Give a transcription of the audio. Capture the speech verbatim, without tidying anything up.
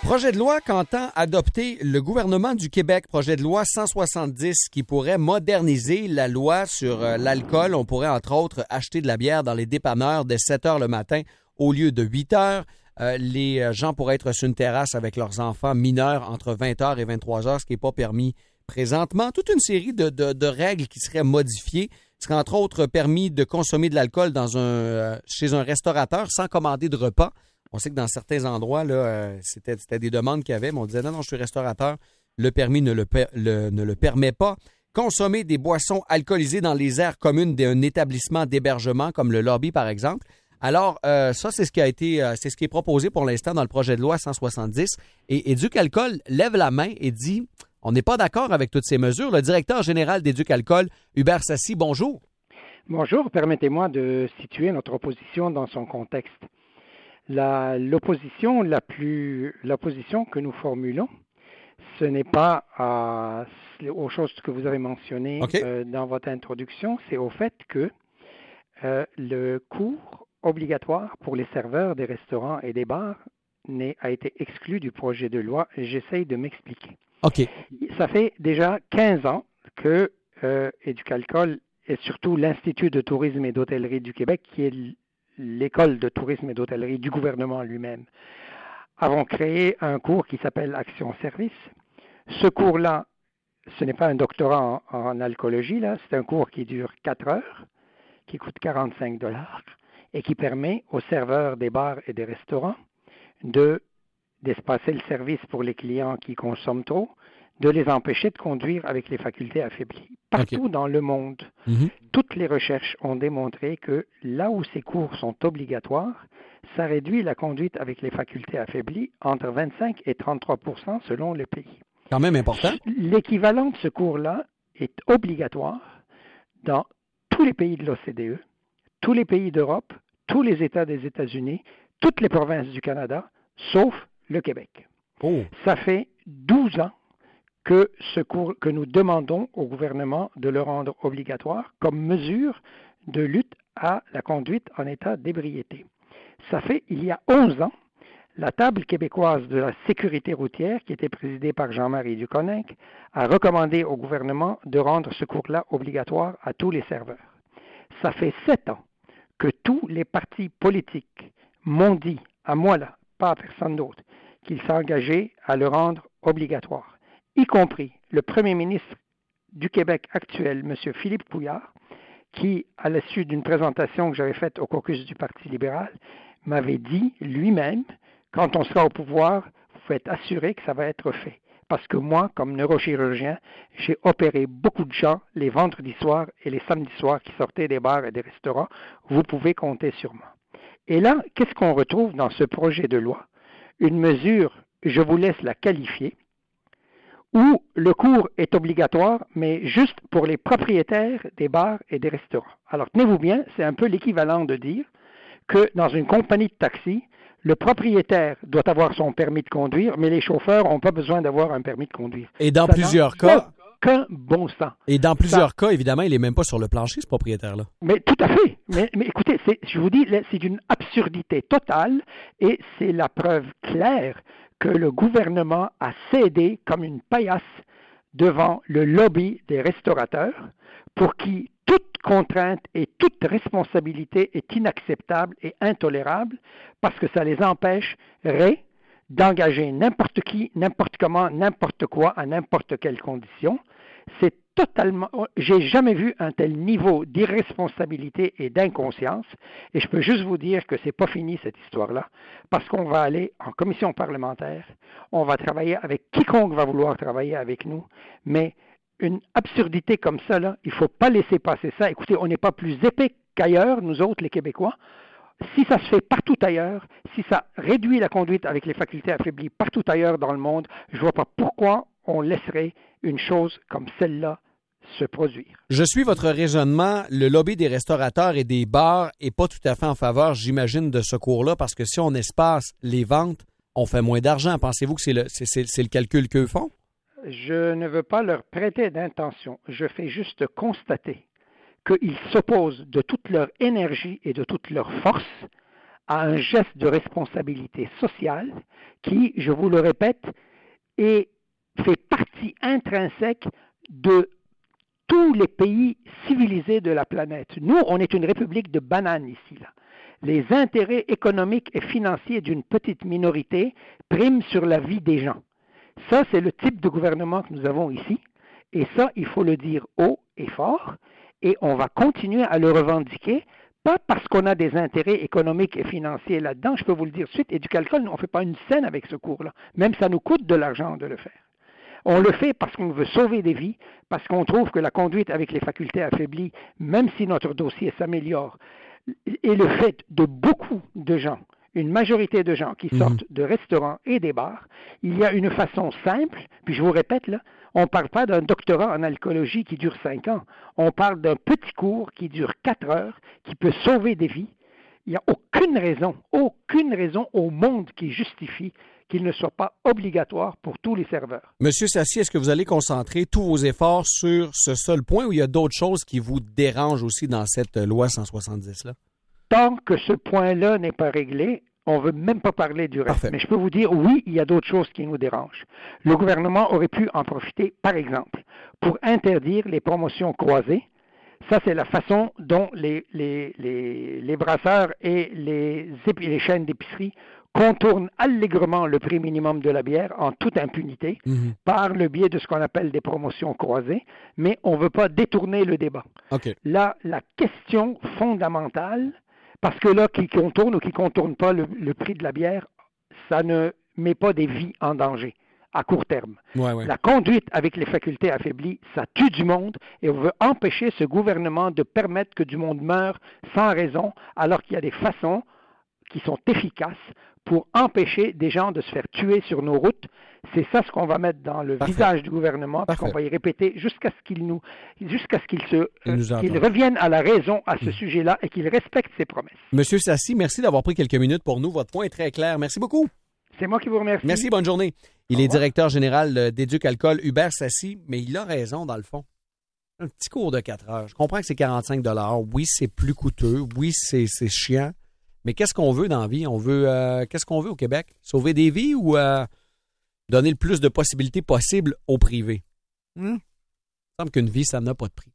Projet de loi qu'entend adopter le gouvernement du Québec, projet de loi cent soixante-dix qui pourrait moderniser la loi sur euh, l'alcool. On pourrait entre autres acheter de la bière dans les dépanneurs dès sept heures le matin au lieu de huit heures. Euh, les gens pourraient être sur une terrasse avec leurs enfants mineurs entre vingt heures et vingt-trois heures, ce qui n'est pas permis présentement. Toute une série de, de, de règles qui seraient modifiées. Il serait entre autres permis de consommer de l'alcool dans un, euh, chez un restaurateur sans commander de repas. On sait que dans certains endroits, là, euh, c'était, c'était des demandes qu'il y avait, mais on disait non, non, je suis restaurateur, le permis ne le, le, ne le permet pas. Consommer des boissons alcoolisées dans les aires communes d'un établissement d'hébergement comme le lobby, par exemple. Alors, euh, ça, c'est ce qui a été, euh, c'est ce qui est proposé pour l'instant dans le projet de loi cent soixante-dix. Et Éduc-Alcool lève la main et dit, on n'est pas d'accord avec toutes ces mesures. Le directeur général d'Éduc-Alcool, Hubert Sassi, bonjour. Bonjour, permettez-moi de situer notre opposition dans son contexte. La, l'opposition la plus, l'opposition que nous formulons, ce n'est pas à, aux choses que vous avez mentionnées okay. euh, dans votre introduction, c'est au fait que euh, le cours obligatoire pour les serveurs des restaurants et des bars a été exclu du projet de loi. J'essaye de m'expliquer. Okay. Ça fait déjà quinze ans que euh, Éduc-Alcool et surtout l'Institut de tourisme et d'hôtellerie du Québec, qui est l'école de tourisme et d'hôtellerie du gouvernement lui-même, avons créé un cours qui s'appelle Action Service. Ce cours-là, ce n'est pas un doctorat en, en alcoolologie, là, c'est un cours qui dure quatre heures, qui coûte quarante-cinq dollars et qui permet aux serveurs des bars et des restaurants de, d'espacer le service pour les clients qui consomment trop, de les empêcher de conduire avec les facultés affaiblies. Partout okay. dans le monde, mm-hmm. toutes les recherches ont démontré que là où ces cours sont obligatoires, ça réduit la conduite avec les facultés affaiblies entre vingt-cinq et trente-trois pour cent selon le pays. Quand même important. L'équivalent de ce cours-là est obligatoire dans tous les pays de l'O C D E, tous les pays d'Europe, tous les États des États-Unis, toutes les provinces du Canada, sauf le Québec. Oh. Ça fait douze ans que ce cours, que nous demandons au gouvernement de le rendre obligatoire comme mesure de lutte à la conduite en état d'ébriété. Ça fait, il y a onze ans, la Table québécoise de la sécurité routière, qui était présidée par Jean-Marie Duconinck, a recommandé au gouvernement de rendre ce cours-là obligatoire à tous les serveurs. Ça fait sept ans que tous les partis politiques m'ont dit, à moi là, pas à personne d'autre, qu'ils s'engageaient à le rendre obligatoire, y compris le premier ministre du Québec actuel, M. Philippe Couillard, qui, à la suite d'une présentation que j'avais faite au caucus du Parti libéral, m'avait dit lui-même, quand on sera au pouvoir, vous pouvez être assuré que ça va être fait. Parce que moi, comme neurochirurgien, j'ai opéré beaucoup de gens les vendredis soirs et les samedis soirs qui sortaient des bars et des restaurants. Vous pouvez compter sur moi. Et là, qu'est-ce qu'on retrouve dans ce projet de loi? Une mesure, je vous laisse la qualifier, où le cours est obligatoire, mais juste pour les propriétaires des bars et des restaurants. Alors, tenez-vous bien, c'est un peu l'équivalent de dire que dans une compagnie de taxi, le propriétaire doit avoir son permis de conduire, mais les chauffeurs n'ont pas besoin d'avoir un permis de conduire. Et dans Ça plusieurs cas... Aucun bon sens. Et dans plusieurs Ça, cas, évidemment, il n'est même pas sur le plancher, ce propriétaire-là. Mais tout à fait. Mais, mais écoutez, c'est, je vous dis, c'est d'une absurdité totale et c'est la preuve claire que le gouvernement a cédé comme une paillasse devant le lobby des restaurateurs pour qui toute contrainte et toute responsabilité est inacceptable et intolérable parce que ça les empêcherait d'engager n'importe qui, n'importe comment, n'importe quoi, à n'importe quelle condition. C'est totalement... J'ai jamais vu un tel niveau d'irresponsabilité et d'inconscience et je peux juste vous dire que c'est pas fini cette histoire-là parce qu'on va aller en commission parlementaire, on va travailler avec quiconque va vouloir travailler avec nous, mais une absurdité comme ça, là, il ne faut pas laisser passer ça. Écoutez, on n'est pas plus épais qu'ailleurs, nous autres, les Québécois. Si ça se fait partout ailleurs, si ça réduit la conduite avec les facultés affaiblies partout ailleurs dans le monde, je ne vois pas pourquoi on laisserait une chose comme celle-là se produire. Je suis votre raisonnement. Le lobby des restaurateurs et des bars n'est pas tout à fait en faveur, j'imagine, de ce cours-là, parce que si on espace les ventes, on fait moins d'argent. Pensez-vous que c'est le, c'est, c'est, c'est le calcul qu'eux font? Je ne veux pas leur prêter d'intention. Je fais juste constater qu'ils s'opposent de toute leur énergie et de toute leur force à un geste de responsabilité sociale qui, je vous le répète, est, fait partie intrinsèque de tous les pays civilisés de la planète. Nous, on est une république de bananes ici, là. Les intérêts économiques et financiers d'une petite minorité priment sur la vie des gens. Ça, c'est le type de gouvernement que nous avons ici. Et ça, il faut le dire haut et fort. Et on va continuer à le revendiquer, pas parce qu'on a des intérêts économiques et financiers là-dedans. Je peux vous le dire tout de suite, Éducalcool, on ne fait pas une scène avec ce cours-là. Même ça nous coûte de l'argent de le faire. On le fait parce qu'on veut sauver des vies, parce qu'on trouve que la conduite avec les facultés affaiblies, même si notre dossier s'améliore, est le fait de beaucoup de gens, une majorité de gens qui sortent mmh. de restaurants et des bars. Il y a une façon simple, puis je vous répète, là, on ne parle pas d'un doctorat en alcoolologie qui dure cinq ans. On parle d'un petit cours qui dure quatre heures, qui peut sauver des vies. Il n'y a aucune raison, aucune raison au monde qui justifie qu'il ne soit pas obligatoire pour tous les serveurs. Monsieur Sassi, est-ce que vous allez concentrer tous vos efforts sur ce seul point ou il y a d'autres choses qui vous dérangent aussi dans cette loi cent soixante-dix-là? Tant que ce point-là n'est pas réglé, on ne veut même pas parler du reste. Parfait. Mais je peux vous dire, oui, il y a d'autres choses qui nous dérangent. Le gouvernement aurait pu en profiter, par exemple, pour interdire les promotions croisées. Ça, c'est la façon dont les, les, les, les brasseurs et les, les chaînes d'épicerie contournent allègrement le prix minimum de la bière en toute impunité mmh. par le biais de ce qu'on appelle des promotions croisées, mais on ne veut pas détourner le débat. Okay. Là, la question fondamentale, parce que là, qui contourne ou qui ne contourne pas le, le prix de la bière, ça ne met pas des vies en danger à court terme. Ouais, ouais. La conduite avec les facultés affaiblies, ça tue du monde et on veut empêcher ce gouvernement de permettre que du monde meure sans raison, alors qu'il y a des façons qui sont efficaces pour empêcher des gens de se faire tuer sur nos routes. C'est ça ce qu'on va mettre dans le Parfait. visage du gouvernement, parce qu'on va y répéter jusqu'à ce qu'il nous, jusqu'à ce qu'il se, euh, qu'il revienne à la raison à ce mmh. sujet-là et qu'il respecte ses promesses. Monsieur Sassi, merci d'avoir pris quelques minutes pour nous. Votre point est très clair. Merci beaucoup. C'est moi qui vous remercie. Merci, bonne journée. Il est directeur général d'Éducalcool, Hubert Sassi, mais il a raison dans le fond. Un petit cours de quatre heures. Je comprends que c'est quarante-cinq dollars. Oui, c'est plus coûteux. Oui, c'est, c'est chiant. Mais qu'est-ce qu'on veut dans la vie? On veut, euh, qu'est-ce qu'on veut au Québec? Sauver des vies ou euh, donner le plus de possibilités possibles au privé? Hmm? Il me semble qu'une vie, ça n'a pas de prix.